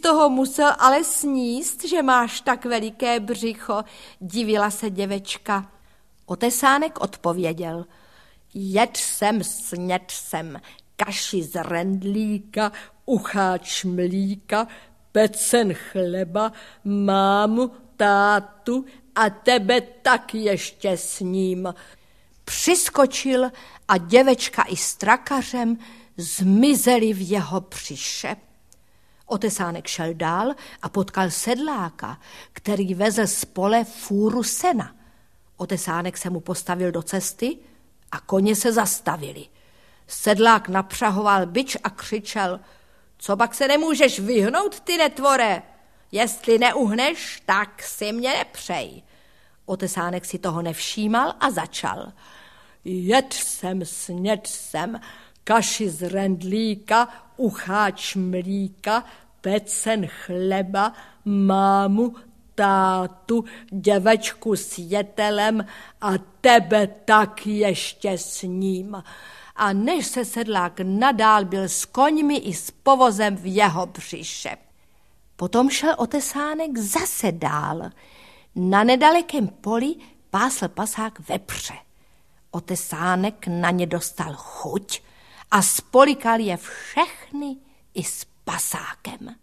toho musel ale sníst, že máš tak veliké břicho, divila se děvečka. Otesánek odpověděl: Jedl jsem, snědl jsem kaši z rendlíka, ucháč mlíka, pecen chleba, mámu, tátu a tebe tak ještě s ním. Přiskočil a děvečka i s trakařem zmizeli v jeho břiše. Otesánek šel dál a potkal sedláka, který vezl z pole fůru sena. Otesánek se mu postavil do cesty a koně se zastavili. Sedlák napřahoval bič a křičel: Co pak se nemůžeš vyhnout, ty netvore? Jestli neuhneš, tak si mě nepřej. Otesánek si toho nevšímal a začal: Jedl jsem, snědl jsem kaši z rendlíka, ucháč mlíka, pecen chleba, mámu, tátu, děvečku s jetelem a tebe tak ještě s ním. A než se sedlák nadál, byl s koňmi i s povozem v jeho břiše. Potom šel Otesánek zase dál. Na nedalekém poli pásl pasák vepře. Otesánek na ně dostal chuť a spolikal je všechny i s pasákem.